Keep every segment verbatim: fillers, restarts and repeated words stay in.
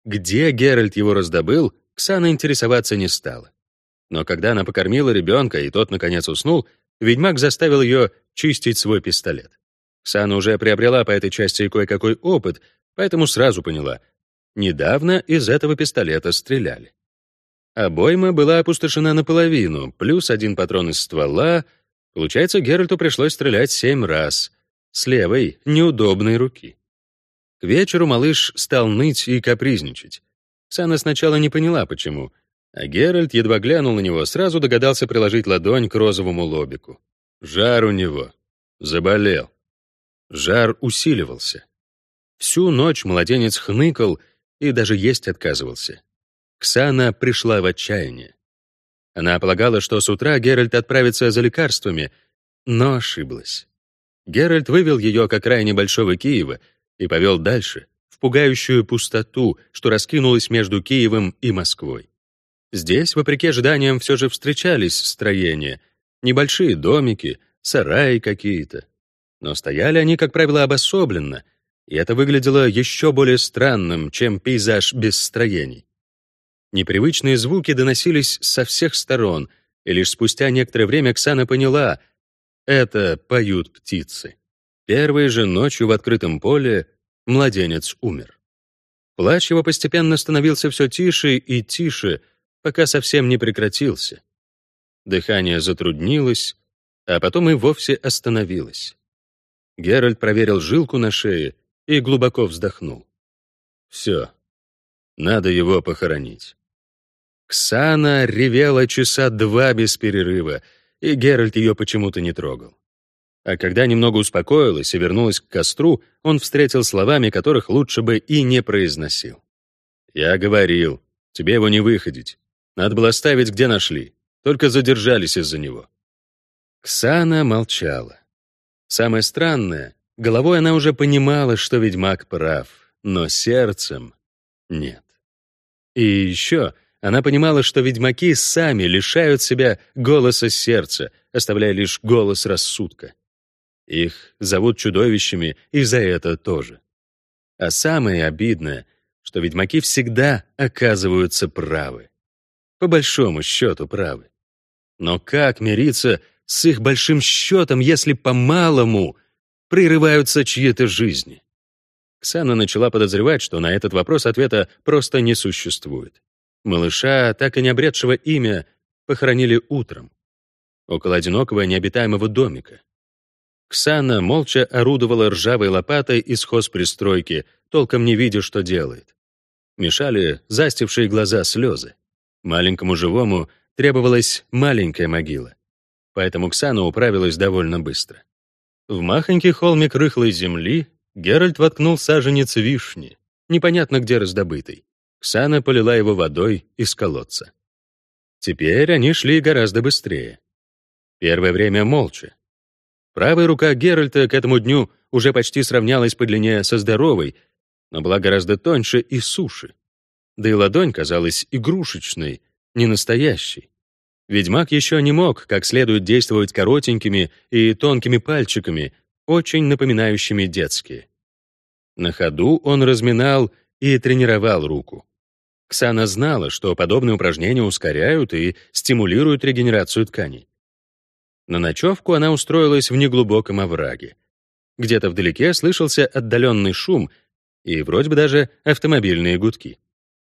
Где Геральт его раздобыл, Ксана интересоваться не стала. Но когда она покормила ребенка, и тот, наконец, уснул, ведьмак заставил ее чистить свой пистолет. Ксана уже приобрела по этой части кое-какой опыт, поэтому сразу поняла — недавно из этого пистолета стреляли. Обойма была опустошена наполовину, плюс один патрон из ствола. Получается, Геральту пришлось стрелять семь раз. С левой, неудобной руки. К вечеру малыш стал ныть и капризничать. Ксана сначала не поняла, почему, а Геральт едва глянул на него, сразу догадался приложить ладонь к розовому лобику. Жар у него. Заболел. Жар усиливался. Всю ночь младенец хныкал и даже есть отказывался. Ксана пришла в отчаяние. Она полагала, что с утра Геральт отправится за лекарствами, но ошиблась. Геральт вывел ее к окраине Большого Киева и повел дальше, в пугающую пустоту, что раскинулась между Киевом и Москвой. Здесь, вопреки ожиданиям, все же встречались строения, небольшие домики, сараи какие-то. Но стояли они, как правило, обособленно, и это выглядело еще более странным, чем пейзаж без строений. Непривычные звуки доносились со всех сторон, и лишь спустя некоторое время Ксана поняла — это поют птицы. Первой же ночью в открытом поле младенец умер. Плач его постепенно становился все тише и тише, пока совсем не прекратился. Дыхание затруднилось, а потом и вовсе остановилось. Геральт проверил жилку на шее и глубоко вздохнул. Все, надо его похоронить. Ксана ревела часа два без перерыва, и Геральт ее почему-то не трогал. А когда немного успокоилась и вернулась к костру, он встретил словами, которых лучше бы и не произносил. «Я говорил, тебе его не выходить. Надо было оставить, где нашли. Только задержались из-за него». Ксана молчала. Самое странное, головой она уже понимала, что ведьмак прав, но сердцем нет. И еще она понимала, что ведьмаки сами лишают себя голоса сердца, оставляя лишь голос рассудка. Их зовут чудовищами и за это тоже. А самое обидное, что ведьмаки всегда оказываются правы. По большому счету правы. Но как мириться с их большим счетом, если по-малому прерываются чьи-то жизни? Ксана начала подозревать, что на этот вопрос ответа просто не существует. Малыша, так и не обретшего имя, похоронили утром, около одинокого необитаемого домика. Ксана молча орудовала ржавой лопатой из хозпристройки, толком не видя, что делает. Мешали застившие глаза слезы. Маленькому живому требовалась маленькая могила. Поэтому Ксана управилась довольно быстро. В махонький холмик рыхлой земли Геральт воткнул саженец вишни, непонятно где раздобытый. Ксана полила его водой из колодца. Теперь они шли гораздо быстрее. Первое время молча. Правая рука Геральта к этому дню уже почти сравнялась по длине со здоровой, но была гораздо тоньше и суше. Да и ладонь казалась игрушечной, не настоящей. Ведьмак еще не мог как следует действовать коротенькими и тонкими пальчиками, очень напоминающими детские. На ходу он разминал и тренировал руку. Ксана знала, что подобные упражнения ускоряют и стимулируют регенерацию тканей. На ночевку она устроилась в неглубоком овраге. Где-то вдалеке слышался отдаленный шум и вроде бы даже автомобильные гудки.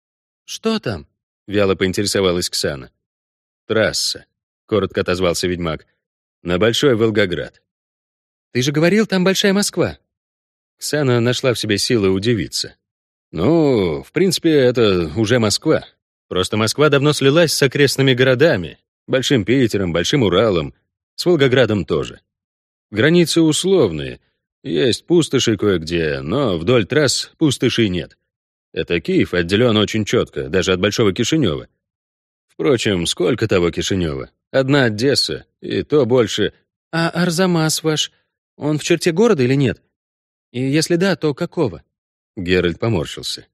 «Что там?» — вяло поинтересовалась Ксана. «Трасса», — коротко отозвался ведьмак. «На Большой Волгоград». «Ты же говорил, там Большая Москва». Ксана нашла в себе силы удивиться. «Ну, в принципе, это уже Москва. Просто Москва давно слилась с окрестными городами. Большим Питером, Большим Уралом, с Волгоградом тоже. Границы условные. Есть пустоши кое-где, но вдоль трасс пустошей нет. Это Киев отделен очень четко, даже от Большого Кишинева. Впрочем, сколько того Кишинева? Одна Одесса, и то больше. А Арзамас ваш, он в черте города или нет? И если да, то какого? Геральт поморщился.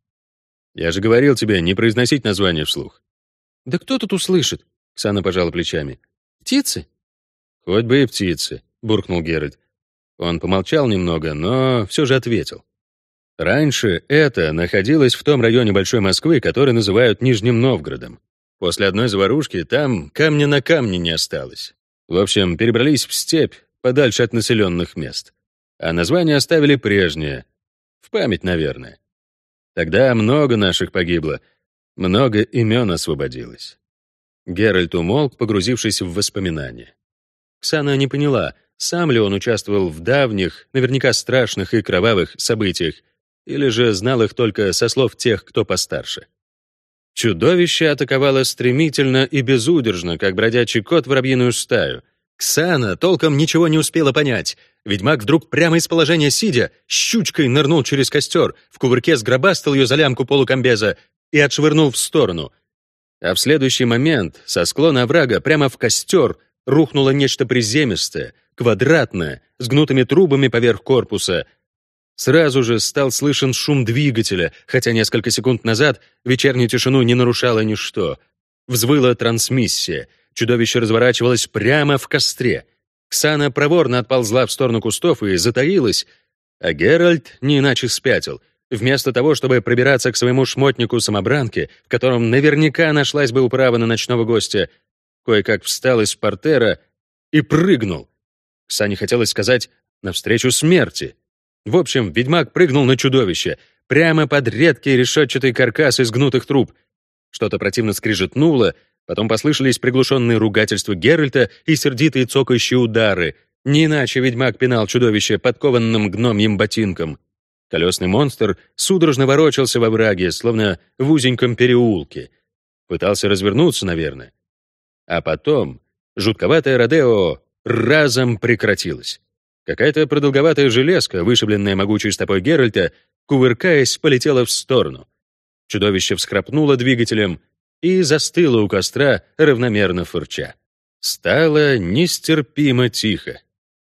Я же говорил тебе не произносить название вслух. Да кто тут услышит? Ксана пожала плечами. Птицы? Хоть бы и птицы, буркнул Геральт. Он помолчал немного, но все же ответил. Раньше это находилось в том районе Большой Москвы, который называют Нижним Новгородом. После одной заварушки там камня на камне не осталось. В общем, перебрались в степь, подальше от населенных мест. А название оставили прежнее. В память, наверное. Тогда много наших погибло, много имен освободилось. Геральт умолк, погрузившись в воспоминания. Ксана не поняла, сам ли он участвовал в давних, наверняка страшных и кровавых событиях, или же знал их только со слов тех, кто постарше. Чудовище атаковало стремительно и безудержно, как бродячий кот воробьиную стаю. Ксана толком ничего не успела понять. Ведьмак вдруг прямо из положения сидя, щучкой нырнул через костер, в кувырке сгробастал ее за лямку полукомбеза и отшвырнул в сторону. А в следующий момент со склона оврага прямо в костер рухнуло нечто приземистое, квадратное, с гнутыми трубами поверх корпуса. Сразу же стал слышен шум двигателя, хотя несколько секунд назад вечернюю тишину не нарушало ничто. Взвыла трансмиссия. Чудовище разворачивалось прямо в костре. Ксана проворно отползла в сторону кустов и затаилась, а Геральт не иначе спятил. Вместо того, чтобы пробираться к своему шмотнику-самобранке, в котором наверняка нашлась бы управа на ночного гостя, кое-как встал из портера и прыгнул. Ксане хотелось сказать «навстречу смерти». В общем, ведьмак прыгнул на чудовище, прямо под редкий решетчатый каркас из гнутых труб. Что-то противно скрижетнуло, потом послышались приглушенные ругательства Геральта и сердитые цокающие удары. Не иначе ведьмак пинал чудовище подкованным гномьим ботинком. Колесный монстр судорожно ворочался во враге, словно в узеньком переулке. Пытался развернуться, наверное. А потом жутковатое родео разом прекратилось. Какая-то продолговатая железка, вышибленная могучей стопой Геральта, кувыркаясь, полетела в сторону. Чудовище всхрапнуло двигателем и застыло у костра, равномерно фырча. Стало нестерпимо тихо.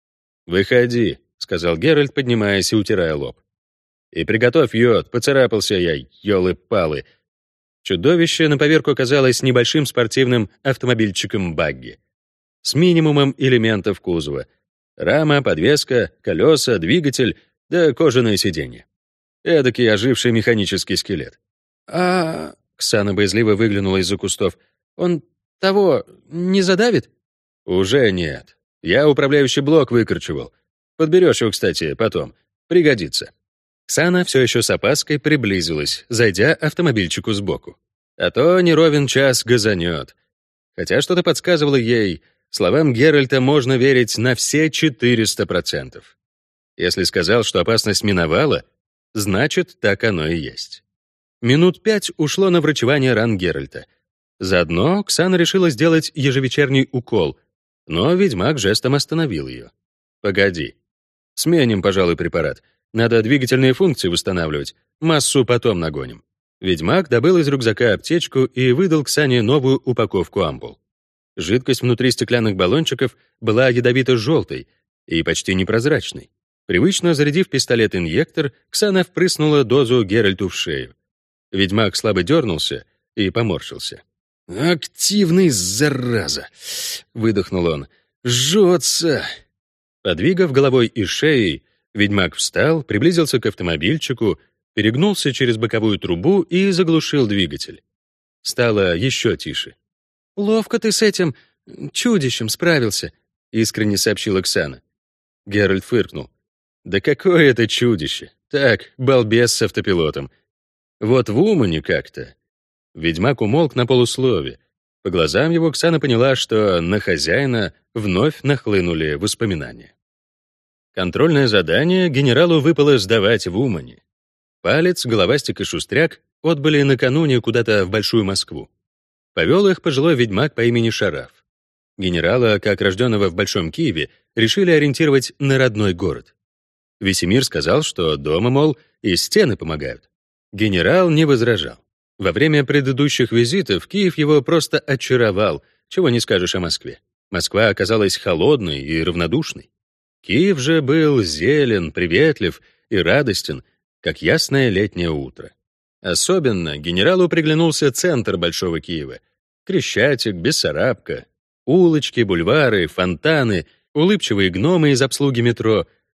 «Выходи», — сказал Геральт, поднимаясь и утирая лоб. «И приготовь йод, поцарапался я, ёлы-палы». Чудовище на поверку оказалось небольшим спортивным автомобильчиком багги с минимумом элементов кузова. Рама, подвеска, колеса, двигатель, да кожаное сиденье. Эдакий оживший механический скелет. «А...» — Ксана боязливо выглянула из-за кустов. «Он того не задавит?» «Уже нет. Я управляющий блок выкручивал. Подберешь его, кстати, потом. Пригодится». Ксана все еще с опаской приблизилась, зайдя автомобильчику сбоку. А то не ровен час газанет. Хотя что-то подсказывало ей, словам Геральта можно верить на все четыреста процентов. Если сказал, что опасность миновала, значит, так оно и есть. Минут пять ушло на врачевание ран Геральта. Заодно Ксана решила сделать ежевечерний укол, но ведьмак жестом остановил ее. «Погоди. Сменим, пожалуй, препарат. Надо двигательные функции восстанавливать, массу потом нагоним». Ведьмак добыл из рюкзака аптечку и выдал Ксане новую упаковку ампул. Жидкость внутри стеклянных баллончиков была ядовито-желтой и почти непрозрачной. Привычно зарядив пистолет-инъектор, Ксана впрыснула дозу Геральту в шею. Ведьмак слабо дернулся и поморщился. «Активный, зараза!» — выдохнул он. «Жжется!» Подвигав головой и шеей, ведьмак встал, приблизился к автомобильчику, перегнулся через боковую трубу и заглушил двигатель. Стало еще тише. «Ловко ты с этим чудищем справился», — искренне сообщила Ксана. Геральт фыркнул. «Да какое это чудище! Так, балбес с автопилотом. Вот в Умане как-то». Ведьмак умолк на полуслове. По глазам его Ксана поняла, что на хозяина вновь нахлынули воспоминания. Контрольное задание генералу выпало сдавать в Умане. Палец, Головастик и Шустряк отбыли накануне куда-то в Большую Москву. Повел их пожилой ведьмак по имени Шараф. Генерала, как рожденного в Большом Киеве, решили ориентировать на родной город. Весемир сказал, что дома, мол, и стены помогают. Генерал не возражал. Во время предыдущих визитов Киев его просто очаровал, чего не скажешь о Москве. Москва оказалась холодной и равнодушной. Киев же был зелен, приветлив и радостен, как ясное летнее утро. Особенно генералу приглянулся центр Большого Киева. Крещатик, Бессарабка, улочки, бульвары, фонтаны, улыбчивые гномы из обслуги метро,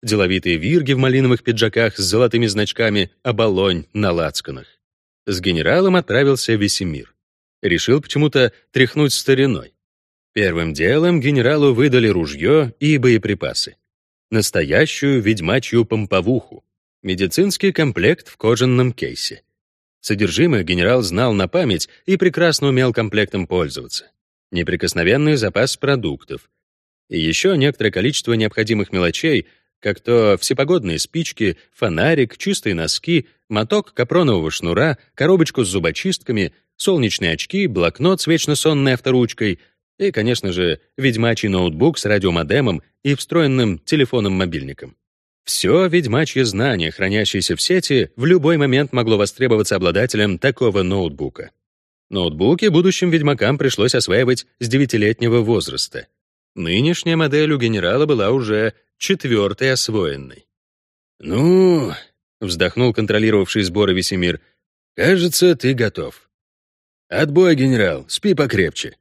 деловитые вирги в малиновых пиджаках с золотыми значками «Оболонь» на лацканах. С генералом отправился Весемир. Решил почему-то тряхнуть стариной. Первым делом генералу выдали ружье и боеприпасы. Настоящую ведьмачью помповуху. Медицинский комплект в кожаном кейсе. Содержимое генерал знал на память и прекрасно умел комплектом пользоваться. Неприкосновенный запас продуктов. И еще некоторое количество необходимых мелочей, как то всепогодные спички, фонарик, чистые носки, моток капронового шнура, коробочку с зубочистками, солнечные очки, блокнот с вечно сонной авторучкой и, конечно же, ведьмачий ноутбук с радиомодемом и встроенным телефоном-мобильником. Все ведьмачье знание, хранящееся в сети, в любой момент могло востребоваться обладателем такого ноутбука. Ноутбуки будущим ведьмакам пришлось осваивать с девятилетнего возраста. Нынешняя модель у генерала была уже четвертой освоенной. «Ну...» — вздохнул контролировавший сборы Весемир. «Кажется, ты готов. Отбой, генерал, спи покрепче».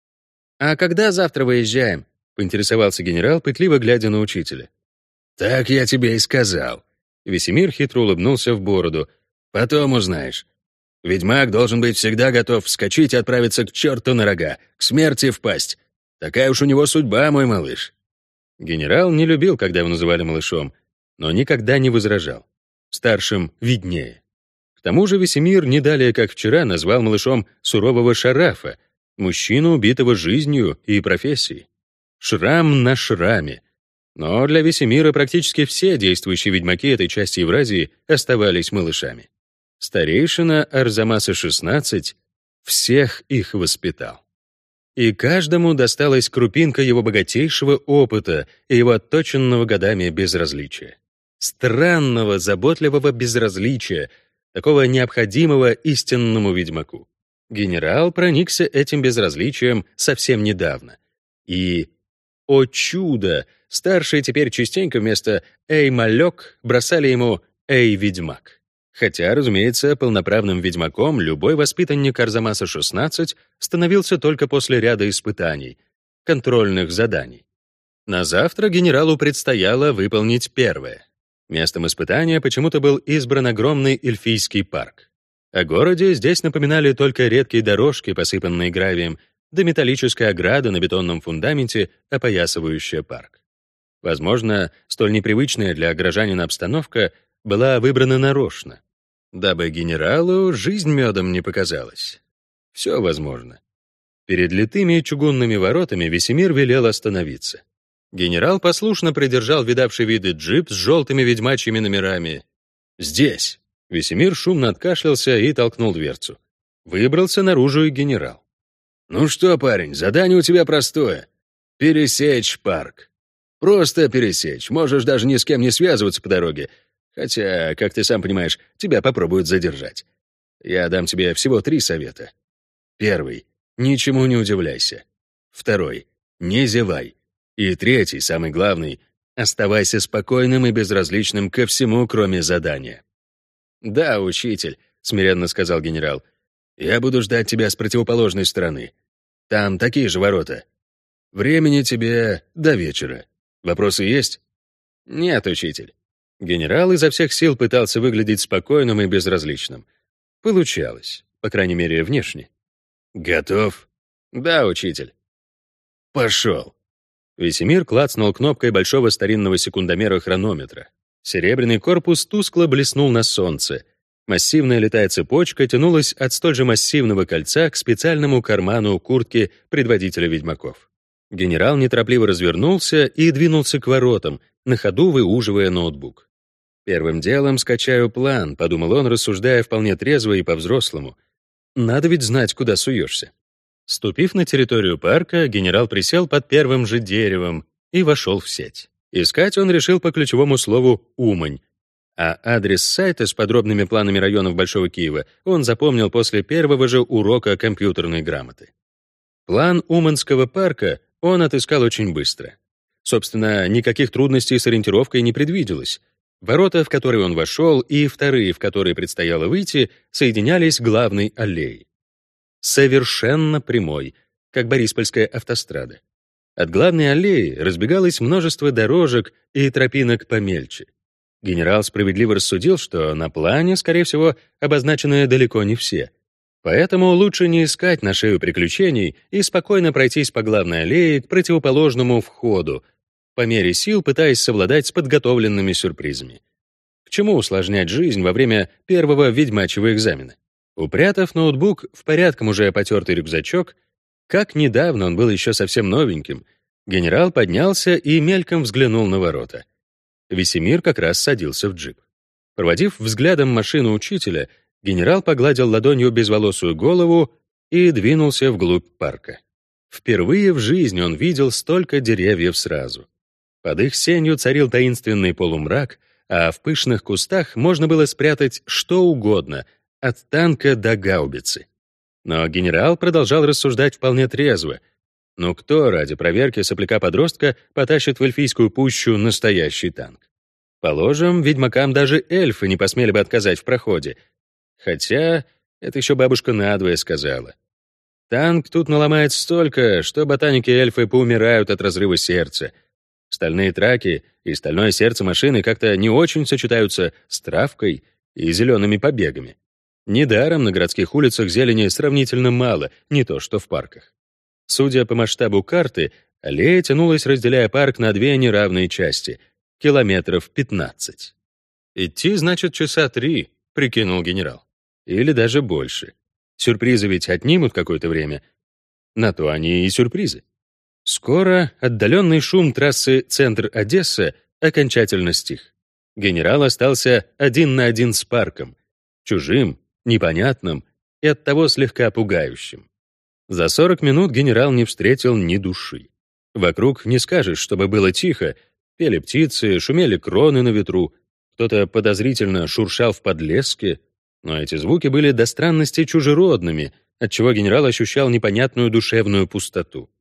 «А когда завтра выезжаем?» — поинтересовался генерал, пытливо глядя на учителя. «Так я тебе и сказал». Весемир хитро улыбнулся в бороду. «Потом узнаешь. Ведьмак должен быть всегда готов вскочить и отправиться к черту на рога, к смерти в пасть. Такая уж у него судьба, мой малыш». Генерал не любил, когда его называли малышом, но никогда не возражал. Старшим виднее. К тому же Весемир не далее, как вчера, назвал малышом сурового Шарафа, мужчину, убитого жизнью и профессией. Шрам на шраме. Но для Весемира практически все действующие ведьмаки этой части Евразии оставались малышами. Старейшина Арзамаса шестнадцать всех их воспитал. И каждому досталась крупинка его богатейшего опыта и его отточенного годами безразличия. Странного, заботливого безразличия, такого необходимого истинному ведьмаку. Генерал проникся этим безразличием совсем недавно. И, о чудо, старшие теперь частенько вместо «Эй, малек» бросали ему «Эй, ведьмак». Хотя, разумеется, полноправным ведьмаком любой воспитанник Арзамаса шестнадцать становился только после ряда испытаний, контрольных заданий. На завтра генералу предстояло выполнить первое. Местом испытания почему-то был избран огромный эльфийский парк. О городе здесь напоминали только редкие дорожки, посыпанные гравием, да металлическая ограда на бетонном фундаменте, опоясывающая парк. Возможно, столь непривычная для горожанина обстановка была выбрана нарочно, дабы генералу жизнь медом не показалась. Все возможно. Перед литыми чугунными воротами Весемир велел остановиться. Генерал послушно придержал видавший виды джип с желтыми ведьмачьими номерами. «Здесь!» Весемир шумно откашлялся и толкнул дверцу. Выбрался наружу и генерал. «Ну что, парень, задание у тебя простое. Пересечь парк. Просто пересечь. Можешь даже ни с кем не связываться по дороге. Хотя, как ты сам понимаешь, тебя попробуют задержать. Я дам тебе всего три совета. Первый — ничему не удивляйся. Второй — не зевай. И третий, самый главный — оставайся спокойным и безразличным ко всему, кроме задания. «Да, учитель», — смиренно сказал генерал, — «я буду ждать тебя с противоположной стороны. Там такие же ворота. Времени тебе до вечера. Вопросы есть?» «Нет, учитель». Генерал изо всех сил пытался выглядеть спокойным и безразличным. Получалось, по крайней мере, внешне. «Готов?» «Да, учитель». «Пошел». Весемир клацнул кнопкой большого старинного секундомера-хронометра. Серебряный корпус тускло блеснул на солнце. Массивная литая цепочка тянулась от столь же массивного кольца к специальному карману куртки предводителя ведьмаков. Генерал неторопливо развернулся и двинулся к воротам, на ходу выуживая ноутбук. «Первым делом скачаю план», — подумал он, рассуждая вполне трезво и по-взрослому. «Надо ведь знать, куда суешься». Ступив на территорию парка, генерал присел под первым же деревом и вошел в сеть. Искать он решил по ключевому слову «Умань», а адрес сайта с подробными планами районов Большого Киева он запомнил после первого же урока компьютерной грамоты. План Уманского парка он отыскал очень быстро. Собственно, никаких трудностей с ориентировкой не предвиделось. Ворота, в которые он вошел, и вторые, в которые предстояло выйти, соединялись главной аллеей. Совершенно прямой, как Бориспольская автострада. От главной аллеи разбегалось множество дорожек и тропинок помельче. Генерал справедливо рассудил, что на плане, скорее всего, обозначены далеко не все. Поэтому лучше не искать на шею приключений и спокойно пройтись по главной аллее к противоположному входу, по мере сил пытаясь совладать с подготовленными сюрпризами. К чему усложнять жизнь во время первого ведьмачьего экзамена? Упрятав ноутбук в порядком уже потертый рюкзачок, как недавно он был еще совсем новеньким, генерал поднялся и мельком взглянул на ворота. Весемир как раз садился в джип. Проводив взглядом машину учителя, генерал погладил ладонью безволосую голову и двинулся вглубь парка. Впервые в жизни он видел столько деревьев сразу. Под их сенью царил таинственный полумрак, а в пышных кустах можно было спрятать что угодно, от танка до гаубицы. Но генерал продолжал рассуждать вполне трезво. Ну кто ради проверки сопляка-подростка потащит в эльфийскую пущу настоящий танк? Положим, ведьмакам даже эльфы не посмели бы отказать в проходе. Хотя, это еще бабушка надвое сказала. Танк тут наломает столько, что ботаники-эльфы поумирают от разрыва сердца. Стальные траки и стальное сердце машины как-то не очень сочетаются с травкой и зелеными побегами. Недаром на городских улицах зелени сравнительно мало, не то что в парках. Судя по масштабу карты, аллея тянулась, разделяя парк на две неравные части — километров пятнадцать. «Идти, значит, часа три», — прикинул генерал. Или даже больше. Сюрпризы ведь отнимут какое-то время. На то они и сюрпризы. Скоро отдаленный шум трассы центр-Одесса окончательно стих. Генерал остался один на один с парком, чужим, непонятным и оттого слегка пугающим. За сорок минут генерал не встретил ни души. Вокруг не скажешь, чтобы было тихо, пели птицы, шумели кроны на ветру, кто-то подозрительно шуршал в подлеске, но эти звуки были до странности чужеродными, отчего генерал ощущал непонятную душевную пустоту.